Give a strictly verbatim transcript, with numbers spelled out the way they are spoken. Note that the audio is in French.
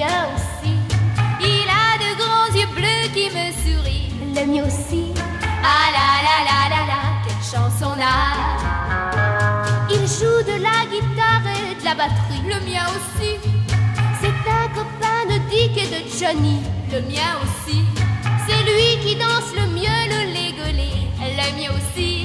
mien aussi. Il a de grands yeux bleus qui me sourient. Le mien aussi. Ah la la la la la, quelle chance on a. Il joue de la guitare et de la batterie. Le mien aussi. C'est un copain de Dick et de Johnny. Le mien aussi. C'est lui qui danse le mieux le légolé. Le mien aussi.